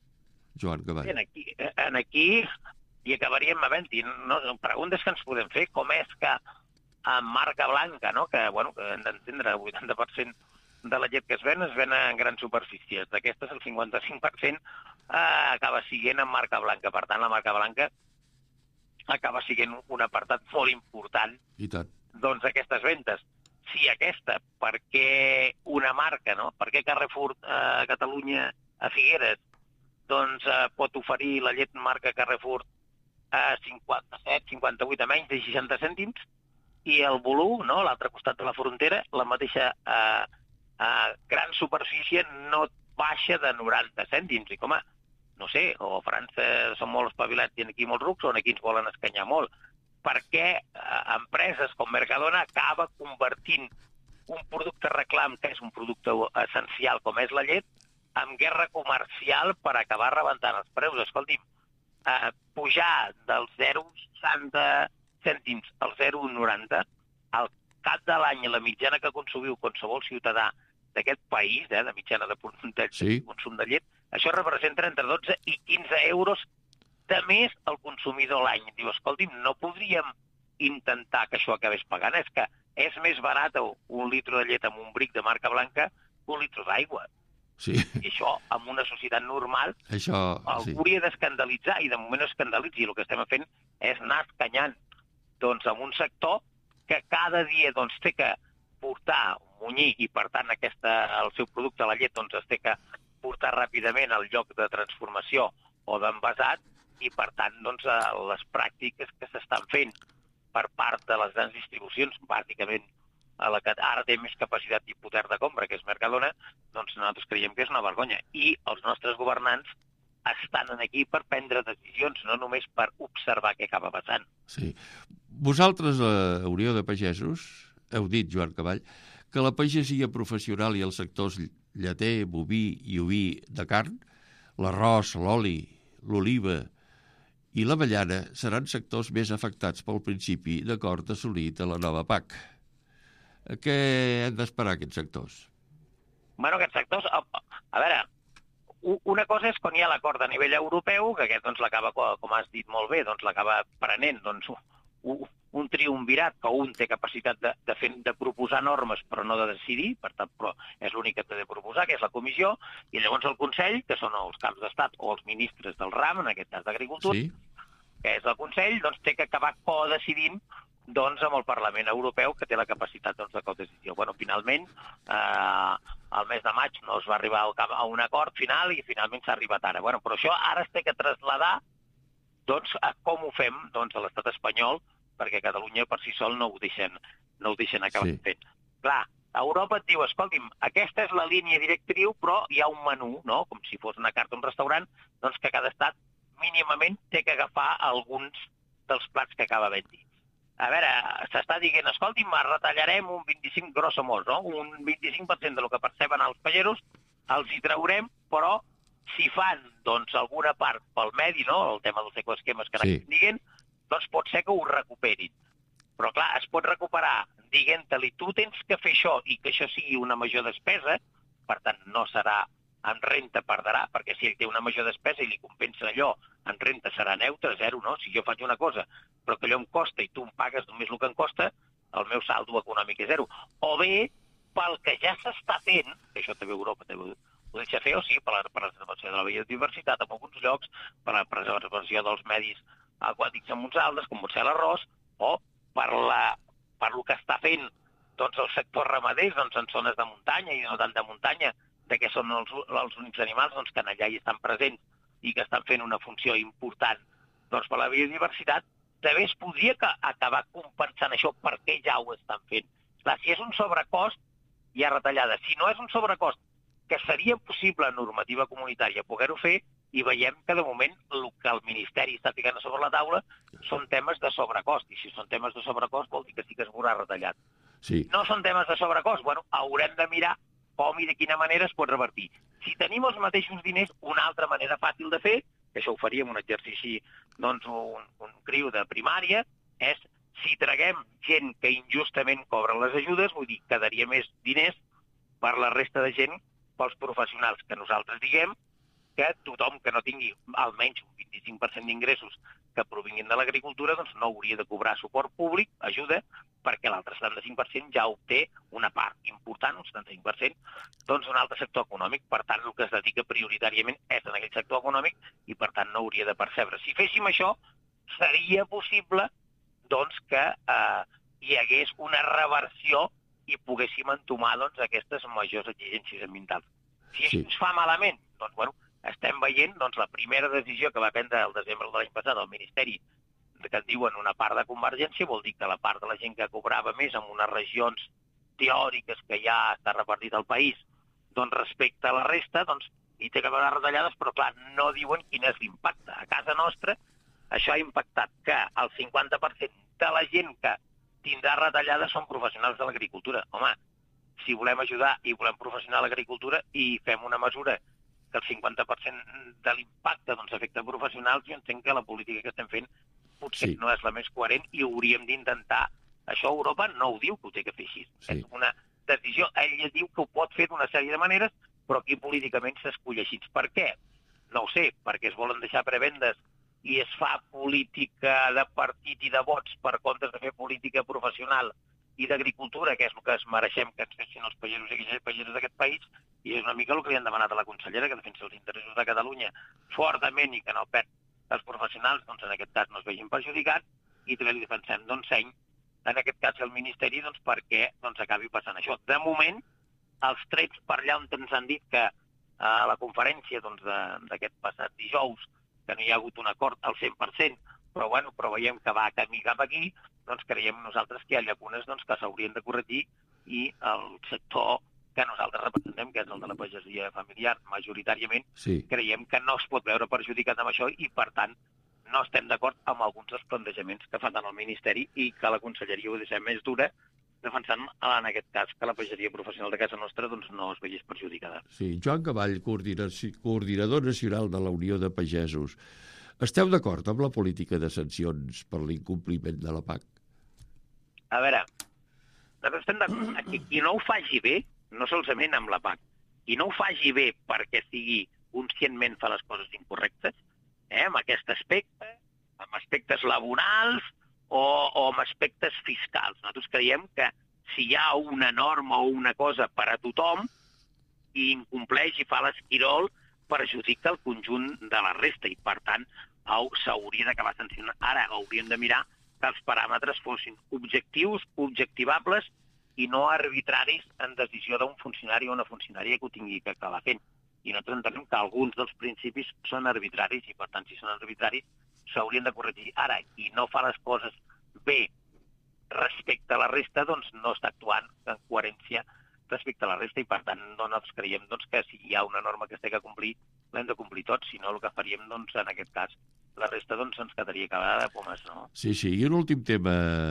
Joan Gavall. En aquí, en aquí hi acabaríem havent-hi no, preguntes que ens podem fer, com és que amb marca blanca, no? que, bueno, que hem d'entendre el vuitanta per cent de la llet que es ven es ven en grans superfícies. D'aquestes el cinquanta-cinc per cent eh, acaba siguent en marca blanca. Per tant, la marca blanca acaba siguent un apartat molt important I tant. doncs d'aquestes ventes. Si aquesta, per què una marca, no? Per què Carrefour a eh, Catalunya, a Figueres, doncs eh, pot oferir la llet marca Carrefour a cinquanta-set, cinquanta-vuit, a menys de seixanta cèntims, i el Bolú, no? L'altre costat de la frontera, la mateixa eh, eh, gran superfície no baixa de noranta cèntims. I com a, no sé, o a França són molt espavilats i aquí molts rucs, o aquí ens volen escanyar molt. Perquè eh, empreses com Mercadona acaba convertint un producte reclam, que és un producte essencial com és la llet, en guerra comercial per acabar rebentant els preus. Escolti'm, eh, pujar dels zero coma seixanta cèntims al zero coma noranta, al cap de l'any la mitjana que consumiu qualsevol ciutadà d'aquest país, eh, de mitjana de, de sí. consum de llet, això representa entre dotze i quinze euros de més al consumidor l'any. Diu, escolti'm, no podríem intentar que això acabés pagant? És que és més barat un litre de llet amb un bric de marca blanca que un litre d'aigua. Sí. I això, en una societat normal, això, algú sí. hauria d'escandalitzar, i de moment no escandalitzi. I el que estem fent és anar escanyant doncs, amb un sector que cada dia doncs, té que portar un munyir, i per tant aquesta, el seu producte, la llet, doncs, es té que portar ràpidament al lloc de transformació o d'envasat, i per tant doncs, les pràctiques que s'estan fent per part de les grans distribucions, bàsicament a la que ara té més capacitat i poder de compra, que és Mercadona, doncs nosaltres creiem que és una vergonya. I els nostres governants estan aquí per prendre decisions, no només per observar què acaba passant. Sí. Vosaltres, la Unió de Pagesos, heu dit, Joan Caball, que la pagesia professional i els sectors lleter, boví i oví de carn, l'arròs, l'oli, l'oliva i l'avellana seran sectors més afectats pel principi d'acord assolit a la nova P A C. Què han d'esperar aquests sectors? Bueno, aquests sectors, a, a veure, una cosa és quan hi ha l'acord a nivell europeu, que aquest doncs l'acaba, com has dit molt bé, doncs l'acaba prenent doncs, un, un triumvirat, que un té capacitat de, de, fer, de proposar normes però no de decidir, per tant, però és l'únic que té de proposar, que és la comissió, i llavors el Consell, que són els caps d'estat o els ministres del RAM, en aquest cas d'Agricultura, sí. que és el Consell, doncs té que acabar codecidint doncs, amb el Parlament Europeu, que té la capacitat doncs, de codecisió. Bueno, finalment, eh, al mes de maig no es va arribar a un acord final i finalment s'ha arribat ara. Bueno, però això ara es té que traslladar doncs, a com ho fem doncs, a l'estat espanyol, perquè Catalunya per si sol no ho deixen, no ho deixen acabar sí. fent. Clar, Europa et diu, escolti'm, aquesta és la línia directriu, però hi ha un menú, no? Com si fos una carta a un restaurant, doncs que cada estat mínimament té que agafar alguns dels plats que acaba venint. A veure, s'està dient, escolti'm, retallarem un vint-i-cinc, grosso modo, no? Un vint-i-cinc per cent del que perceben els pageros, els hi traurem, però si fan doncs, alguna part pel medi, no? El tema dels ecoesquemes que sí. diguen, doncs pot ser que ho recuperin. Però clar, es pot recuperar dient-li, tu tens que fer això i que això sigui una major despesa, per tant no serà en renta perdrà, perquè si ell té una major despesa i li compensa allò, en renta serà neutre, zero, no? Si jo faig una cosa, però que allò em costa i tu em pagues només el que em costa, el meu saldo econòmic és zero. O bé, pel que ja s'està fent, que això també Europa també ho deixa fer, o sigui, per la preservació de la biodiversitat en alguns llocs, per la preservació dels medis aquàtics en uns altres, com pot ser l'arròs, o per, la, per el que està fent doncs, el sector ramader doncs, en zones de muntanya i no tant de muntanya, de què són els, els únics animals doncs, que allà hi estan presents i que estan fent una funció important doncs, per la biodiversitat, també es podria acabar compensant això perquè ja ho estan fent. Clar, si és un sobrecost, hi ha retallada. Si no és un sobrecost, que seria possible en normativa comunitària poder-ho fer, i veiem que de moment el que el Ministeri està ficant sobre la taula són temes de sobrecost, i si són temes de sobrecost vol dir que sí que es veurà retallat. Sí. No són temes de sobrecost, bueno, haurem de mirar com i de quina manera es pot revertir. Si tenim els mateixos diners, una altra manera fàcil de fer, que això ho faríem un exercici, doncs un, un criu de primària, és si traguem gent que injustament cobra les ajudes, vull dir, quedaria més diners per la resta de gent, pels professionals, que nosaltres diguem que tothom que no tingui almenys un vint-i-cinc per cent d'ingressos que provinguin de l'agricultura doncs no hauria de cobrar suport públic, ajuda, perquè l'altre setanta-cinc per cent ja obté una part important, un setanta-cinc per cent, doncs un altre sector econòmic. Per tant, el que es dedica prioritàriament és en aquell sector econòmic i, per tant, no hauria de percebre. Si féssim això, seria possible doncs, que eh, hi hagués una reversió i poguéssim entomar doncs, aquestes majors exigències ambientals. Si això sí. es fa malament, doncs, bueno, estem veient doncs, la primera decisió que va prendre el desembre de l'any passat el Ministeri, que en diuen una part de convergència, vol dir que la part de la gent que cobrava més en unes regions teòriques que ja està repartit al país, doncs respecte a la resta, doncs hi té que haver retallades, però clar, no diuen quin és l'impacte. A casa nostra això ha impactat que el cinquanta per cent de la gent que tindrà retallades són professionals de l'agricultura. Home, si volem ajudar i volem professional a l'agricultura i fem una mesura que el cinquanta per cent de l'impacte doncs, afecta professionals, jo entenc que la política que estem fent potser sí. no és la més coherent i hauríem d'intentar... Això Europa no ho diu que ho té que fer així. Sí. És una decisió. Ell diu que ho pot fer d'una sèrie de maneres, però aquí políticament s'escull així. Per què? No ho sé, perquè es volen deixar prebendes i es fa política de partit i de vots per comptes de fer política professional i d'agricultura, que és el que es mereixem que ens fessin els pagesos i pageses d'aquest país, i és una mica el que li han demanat a la consellera, que defensi els interessos de Catalunya fortament i que no perd els professionals, doncs en aquest cas no es vegin perjudicats, i també li defensem doncs seny, en aquest cas el Ministeri, doncs perquè doncs, acabi passant això. De moment, els trets per allà on ens han dit que a la conferència doncs, d'aquest passat dijous, que no hi ha hagut un acord al cent per cent, però, bueno, però veiem que va camí cap aquí, doncs creiem nosaltres que hi ha llacunes doncs, que s'haurien de corregir i el sector que nosaltres representem, que és el de la pagesia familiar, majoritàriament, sí. creiem que no es pot veure perjudicat amb això i, per tant, no estem d'acord amb alguns dels plantejaments que fan tant el Ministeri i que la Conselleria ho deixem més dura, defensant, en aquest cas, que la pagesia professional de casa nostra doncs, no es veiés perjudicada. Sí, Joan Cavall, coordinador nacional de la Unió de Pagesos. Esteu d'acord amb la política de sancions per l'incompliment de la P A C? A veure, nosaltres estem d'acord que qui no ho faci bé, no solament amb la P A C, qui no ho faci bé perquè sigui conscientment fa les coses incorrectes, eh, amb aquest aspecte, amb aspectes laborals o, o amb aspectes fiscals. Nosaltres creiem que si hi ha una norma o una cosa per a tothom, i incompleix i fa l'esquirol, perjudica el conjunt de la resta i, per tant, s'hauria d'acabar sancionant. Ara hauríem de mirar que els paràmetres fossin objectius, objectivables i no arbitraris en decisió d'un funcionari o una funcionària que ho tingui que acabar fent. I nosaltres entenem que alguns dels principis són arbitraris i, per tant, si són arbitraris, s'haurien de corregir. Ara, qui no fa les coses bé respecte a la resta, doncs no està actuant en coherència respecte a la resta i, per tant, doncs, creiem doncs, que si hi ha una norma que es té que complir, l'hem de complir tots. Si no, el que faríem, doncs, en aquest cas, la resta doncs, ens quedaria acabada de pomes, no? Sí, sí. I un últim tema,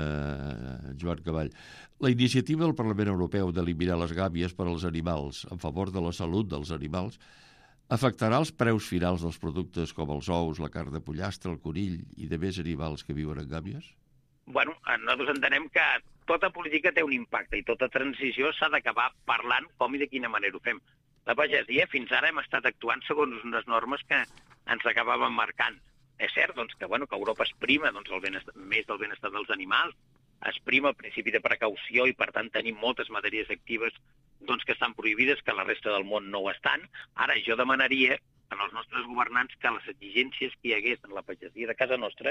Joan Cavall. La iniciativa del Parlament Europeu d'eliminar les gàbies per als animals en favor de la salut dels animals afectarà els preus finals dels productes com els ous, la carn de pollastre, el conill i de més animals que viuen en gàbies? Bueno, nosaltres entenem que tota política té un impacte i tota transició s'ha d'acabar parlant com i de quina manera ho fem. La pagesia fins ara hem estat actuant segons unes normes que ens acabaven marcant. És cert doncs, que, bueno, que Europa es prima doncs, el benestar, més del benestar dels animals, es prima el principi de precaució i, per tant, tenim moltes matèries actives doncs, que estan prohibides, que la resta del món no ho estan. Ara, jo demanaria als nostres governants que les exigències que hi hagués en la pagesia de casa nostra,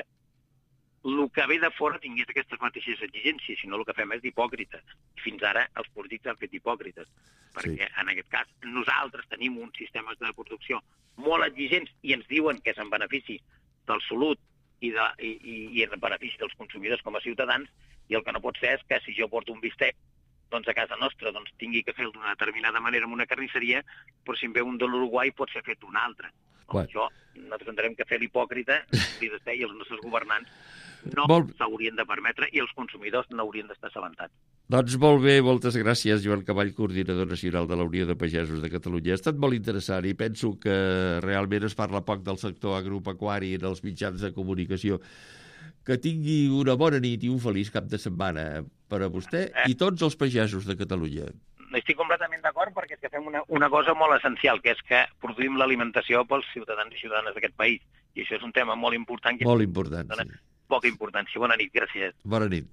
el que ve de fora tingués aquestes mateixes exigències, si no el que fem és d'hipòcrita. Fins ara els polítics han fet d'hipòcrites, perquè sí. En aquest cas nosaltres tenim uns sistemes de producció molt exigents i ens diuen que és en benefici del salut i, de, i, i en benefici dels consumidors com a ciutadans, i el que no pot ser és que si jo porto un bistec doncs a casa nostra doncs, tingui que fer-lo d'una determinada manera en una carnisseria, però si em ve un de l'Uruguai pot ser fet d'una altra. Bueno. Això nosaltres entenem que fer l'hipòcrita i els nostres governants no molt... s'haurien de permetre i els consumidors no haurien d'estar assabentats. Doncs molt bé, moltes gràcies, Joan Cavall, coordinador nacional de la Unió de Pagesos de Catalunya. Ha estat molt interessant i penso que realment es parla poc del sector agropecuari en els mitjans de comunicació. Que tingui una bona nit i un feliç cap de setmana per a vostè eh? i tots els pagesos de Catalunya. Estic completament d'acord perquè és que fem una, una cosa molt essencial, que és que produïm l'alimentació pels ciutadans i ciutadanes d'aquest país. I això és un tema molt important. Que molt important, sí. Poca importància. Bona nit, gràcies. Bona nit.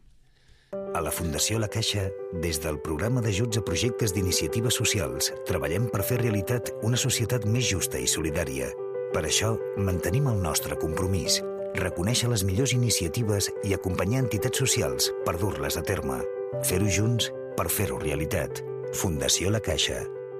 A la Fundació La Caixa, des del programa d'ajuts a projectes d'iniciatives socials, treballem per fer realitat una societat més justa i solidària. Per això, mantenim el nostre compromís, reconèixer les millors iniciatives i acompanyar entitats socials per dur-les a terme. Fer-ho junts per fer-ho realitat. Fundació La Caixa.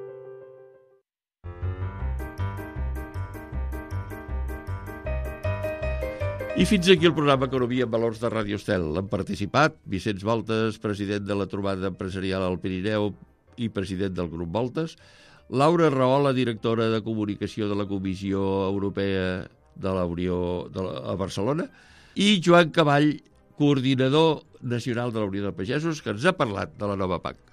I fins aquí el programa Economia en Valors de Ràdio Estel. Han participat Vicenç Voltes, president de la Trobada Empresarial al Pirineu i president del Grup Voltes, Laura Rahola, directora de Comunicació de la Comissió Europea de la Unió de la, a Barcelona, i Joan Cavall, coordinador nacional de la Unió de Pagesos, que ens ha parlat de la nova P A C.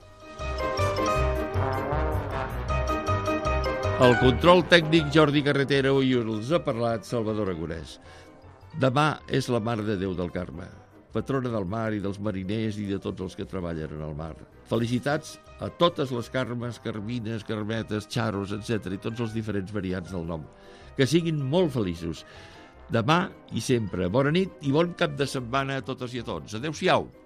El control tècnic Jordi Carretero i els ha parlat Salvador Agonès. Demà és la Mare de Déu del Carme, patrona del mar i dels mariners i de tots els que treballen en el mar. Felicitats a totes les Carmes, Carmines, Carmetes, Charos, etcètera, i tots els diferents variants del nom. Que siguin molt feliços. Demà i sempre, bona nit i bon cap de setmana a totes i a tots. Adéu-siau.